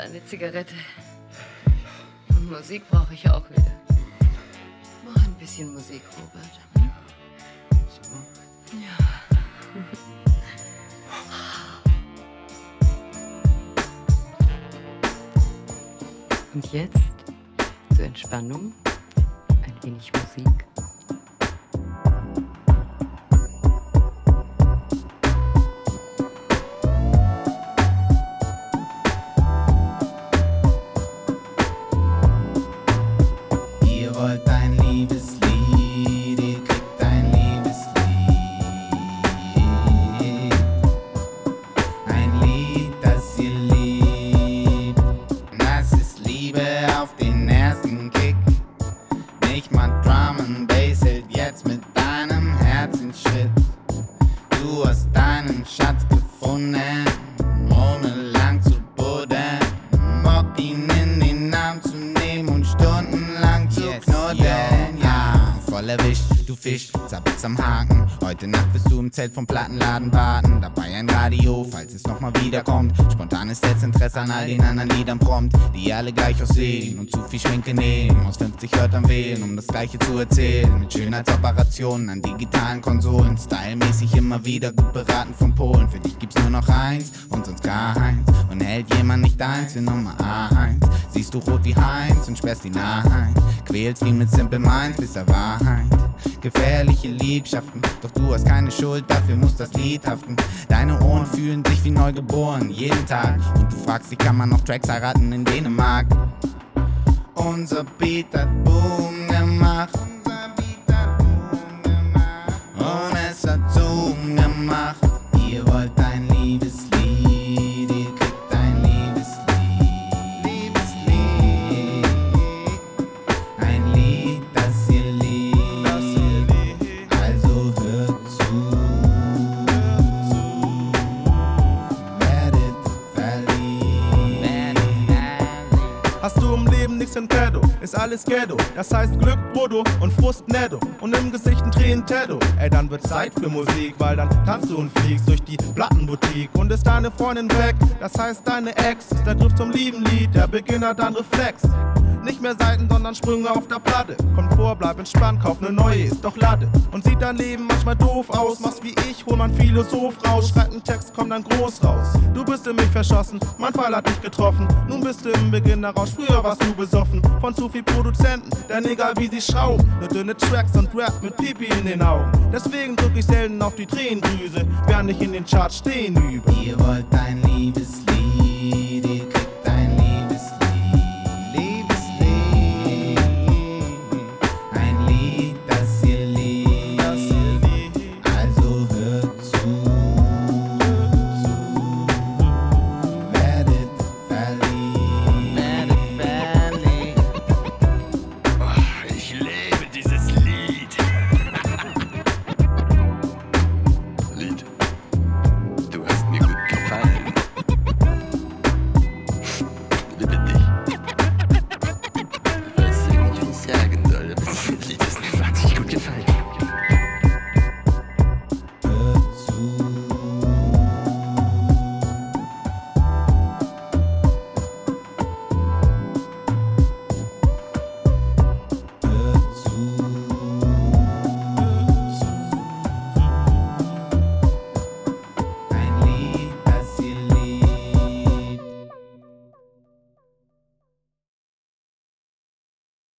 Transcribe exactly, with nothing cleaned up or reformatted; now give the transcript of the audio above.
eine Zigarette. Und Musik brauche ich auch wieder. Noch ein bisschen Musik, Robert. Hm? So. Ja. Und jetzt zur Entspannung ein wenig Musik. Ihr wollt ein Liebeslied, ihr kriegt ein Liebeslied. Ein Lied, das ihr liebt. Das ist Liebe auf den ersten Kick. Nicht mal Drum and Bass hält jetzt mit deinem Herzensschritt. Du hast deinen Schatz gefunden, ohne lang zu buddeln. Bock ihn in den Arm zu nehmen und stundenlang zu yes, knuddeln. Yeah, ja, voll erwischt, du Fisch, zappelst am Haken. Heute Nacht wirst du im Zelt vom Plattenladen warten. Dabei ein Radio, falls es nochmal wiederkommt. Spontanes Desinteresse an all den anderen Liedern prompt, die alle gleich aussehen und zu viel Schminke nehmen. Aus fünfzig Wörtern wählen, um das Gleiche zu erzählen. Mit Schönheitsoperationen an digitalen Konsolen. Stylmäßig immer wieder gut beraten von Polen. Für dich gibt's nur noch eins und sonst gar eins. Und hält jemand nicht eins für Nummer eins. Siehst du rot wie Heinz und sperrst ihn ein. Quälst ihn mit Simple Minds bis er Wahrheit. Gefährliche Liebschaften, doch du hast keine Schuld, dafür muss das Lied haften. Deine Ohren fühlen sich wie neugeboren, jeden Tag. Und du fragst dich, kann man noch Tracks heiraten in Dänemark? Unser Beat hat Boom gemacht. Und es hat Zoom gemacht. Ihr wollt ein Liebeslied, ihr kriegt ein Liebeslied. Liebeslied. Ein Lied, das ihr liebt. Also hört zu. Werdet verliebt. Hast du im Leben nichts in petto, ist alles Ghetto. Das heißt Glück, Brutto und Frust netto. Und im Gesicht ein Tränen-Tatto. Ey, dann wird Zeit für Musik, weil dann tanzt du und fliegst durch die Plattenboutique. Und ist deine Freundin weg, das heißt deine Ex ist der Griff zum lieben Lied, der Beginner dann Reflex. Nicht mehr Seiten, sondern Sprünge auf der Platte. Komfort, bleib entspannt, kauf ne neue, ist doch Latte. Und sieht dein Leben manchmal doof aus. Machst wie ich, hol man Philosoph raus. Schreibt einen Text, komm dann groß raus. Du bist in mich verschossen, mein Fall hat dich getroffen. Nun bist du im Beginnerrausch, früher warst du besoffen. Von zu viel Produzenten, denn egal wie sie schrauben. Nur dünne Tracks und Rap mit Pipi in den Augen. Deswegen drück ich selten auf die Tränendrüse, während ich in den Charts stehen übe. Ihr wollt ein Liebeslied, ihr kriegt ein Liebeslied. Liebeslied. Ein Lied, das ihr liebt. Also hört zu. Werdet verliebt. Oh, ich liebe dieses Lied. Lied, du hast mir gut gefallen. Liebe dich. Ich weiß nicht, wie ich sagen